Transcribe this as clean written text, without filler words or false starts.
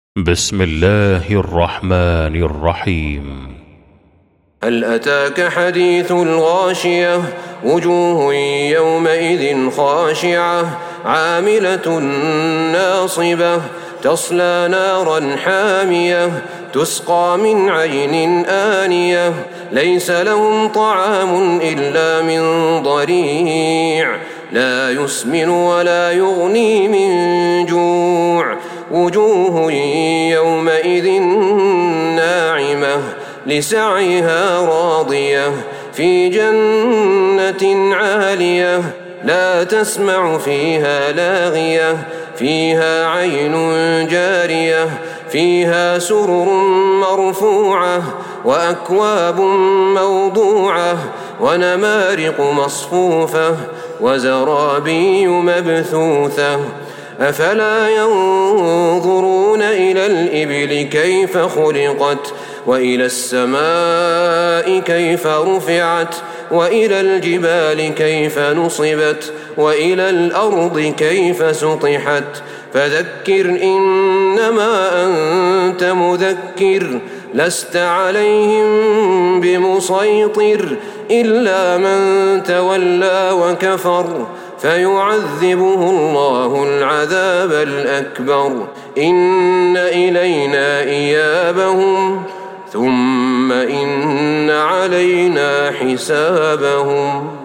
بسم الله الرحمن الرحيم. هل أتاك حديث الغاشية؟ وجوه يومئذ خاشعة عاملة ناصبة تصلى نارا حامية تسقى من عين آنية ليس لهم طعام إلا من ضريع لا يسمن ولا يغني من جوع وجوه يومئذ ناعمة لسعيها راضية في جنة عالية لا تسمع فيها لاغية فيها عين جارية فيها سرر مرفوعة وأكواب موضوعة ونمارق مصفوفة وزرابي مبثوثة أفلا ينظرون إلى الإبل كيف خلقت وإلى السماء كيف رفعت وإلى الجبال كيف نصبت وإلى الأرض كيف سطحت فذكر إنما أنت مذكر لست عليهم بمسيطر إلا من تولى وكفر فيعذبه الله العذاب الأكبر إن إلينا إيابهم ثم إن علينا حسابهم.